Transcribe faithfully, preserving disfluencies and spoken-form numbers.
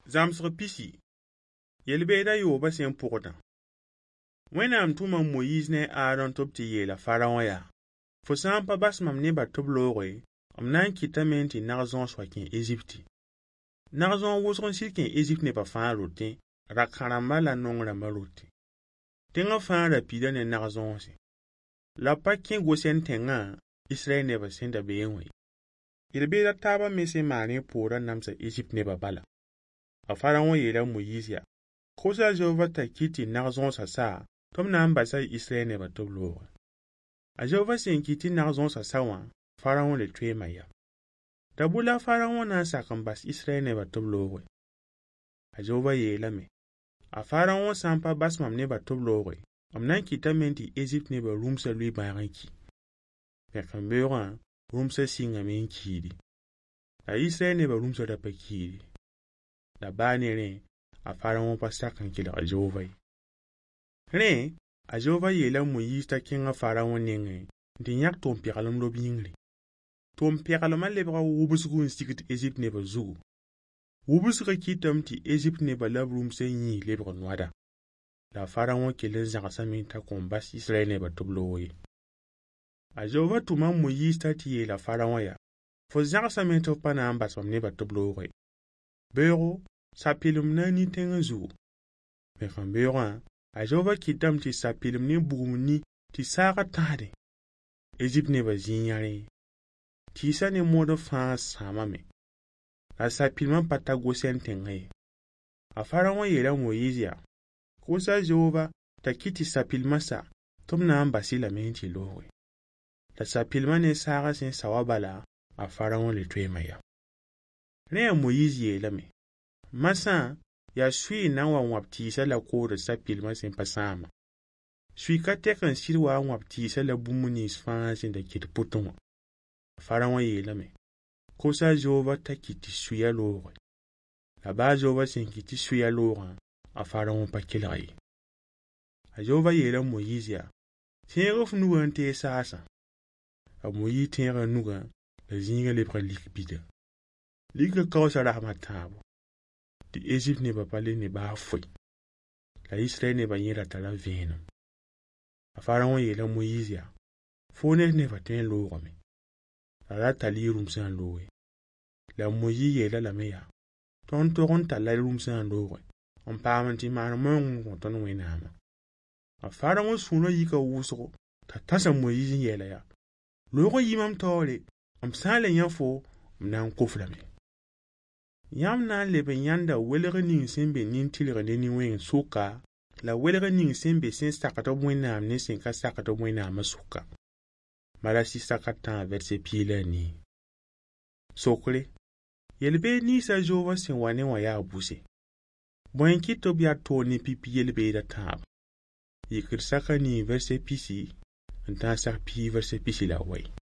Zamsg pisi. Yelbeeda yoba sen pʋgdã. Wẽnnaam tʋma Moyiis ne Aaron tɩ b tɩ yeela Faraõ yaa: Fo sã n pa bas mam nebã tɩ b looge, m na n kɩtame tɩ nag-zõos wa kẽ Ezipti. Nag-zõos wʋsg n sɩd kẽ Ezipt nebã fãa rotẽ, rak-kãrãmbã la nong-rãmbã rote. Tẽngã fãa ra pida ne nag-zõose. La pa kẽ Gosen tẽngã Israɛl nebã sẽn da bee wẽ. Yelbeedã taabã me sẽn maan ne poorã namsa Ezipt nebã bala. A Faraõ yeela Moyiis yaa: Kosa Jehova t'a kɩt tɩ nag-zõosã sa, tɩ b na n basa Israɛl nebã tɩ b looge. A Jehova sẽn kɩt tɩ nag-zõosã sa wã, Faraõ le toeema ya. Da bʋla Faraõ na n sak n bas Israɛl nebã tɩ b looge. A Jehova yeelame: A Faraõ sã n pa bas mam nebã tɩ b looge, m na n kɩtame tɩ Ezipt nebã rũmsa lʋɩ-bãag n ki. Pẽk-n-beoogã rũmsa sɩngame n kiiri. La Israɛl nebã rũmsa ra pa kiiri. La baa ne rẽ, a Faraõ pa sak n kelg a Jehova ye. Rẽ, a Jehova yeela Moyiis t'a kẽng a Faraõ nengẽ tɩ yãk tʋʋm-pɛglem lob yĩngre. Tʋʋm-pɛglemã lebga wʋbsgu n sigd Ezipt nebã zugu. Wʋbsgã kɩtame tɩ Ezipt nebã la b rũmsã yĩig lebg noada. La Faraõ kell n zãgsame t'a kõn bas Israɛl nebã tɩ b loog ye. A Jehova tʋma Moyiis t'a tɩ yeela Faraõ yaa: Fo zãgsame tɩ f pa na n bas mam nebã tɩ b looge. Beoogo, sapɩlem na n ni tẽngã zugu. Pẽk-n-beoogã, a Jehova kɩtame tɩ sapɩlem ne bugum ni tɩ saagã tãsdẽ. Ezipt nebã zĩig yãre. Tɩɩsã ne mood fãa sãamame. La sapɩlmã pa ta Gosen tẽngã ye. A Faraõ yeela Moyiis yaa: Kosa Jehova t'a kɩt tɩ sapɩlmã sa, tɩ b na n bas-y lame tɩ looge. La sapɩlmã ne saagã sẽn sa wa bala, a Faraõ le toeema ya. Rẽ a Moyiis yeelame: Masã, yaa sʋɩ na n wa wãb tɩɩsã la koodr sapɩlmã sẽn pa sãama. Sʋɩ ka tɛk n sɩd wa n wãb tɩɩsã la bũmb nins fãa sẽn da kɩt pʋtẽ wã. Faraõ yeelame: Kosa Jehova t'a kɩt tɩ sʋya looge. La baa Jehova sẽn kɩt tɩ sʋya loogã, a Faraõ pa kelg ye. A Jehova yeela Moyiis yaa: Tẽeg f nugã n teeg saasã. A Moyiis tẽega nugã, la zĩigã lebga lik bida. Likã kaoosã rasma tãabo. Tɩ Ezipt nebã pa le ne baa foe. La Israɛl nebã yẽra tara vẽenem. A Faraõ yeela Moyiis yaa: Foo ne nebã tõe n loogame. La ra tall y rũmsã n looge. La Moyiis yeela lame yaa: Tõnd tog n talla rũmsã n looge, n paam tɩ maan moong n kõ tõnd Wẽnnaamã. A Faraõ sũurã yika wʋsgo, t'a tãsa Moyiis n yeela yaa: Loog n yi mam taoore, m sã n le yã fo, m na n koflame. Yãmb na n leb n yãnda welg ning sẽn be nin-tɩrg ne nin-wẽng sʋka, la welg ning sẽn be sẽn sakd b Wẽnnaam ne sẽn ka sakd b Wẽnnaamã sʋka. Malasi saka tãa vɛrse piig la a nii. Sokre, yelbeed ninsã Jehova sẽn wa ne wã yaa bʋse. Bõe n kɩt tɩ b yaa toog ne pipi yelbeedã tãab. Yikr saka nii vɛrse pisi, n tãag sak piig vɛrse pisi la wɛ.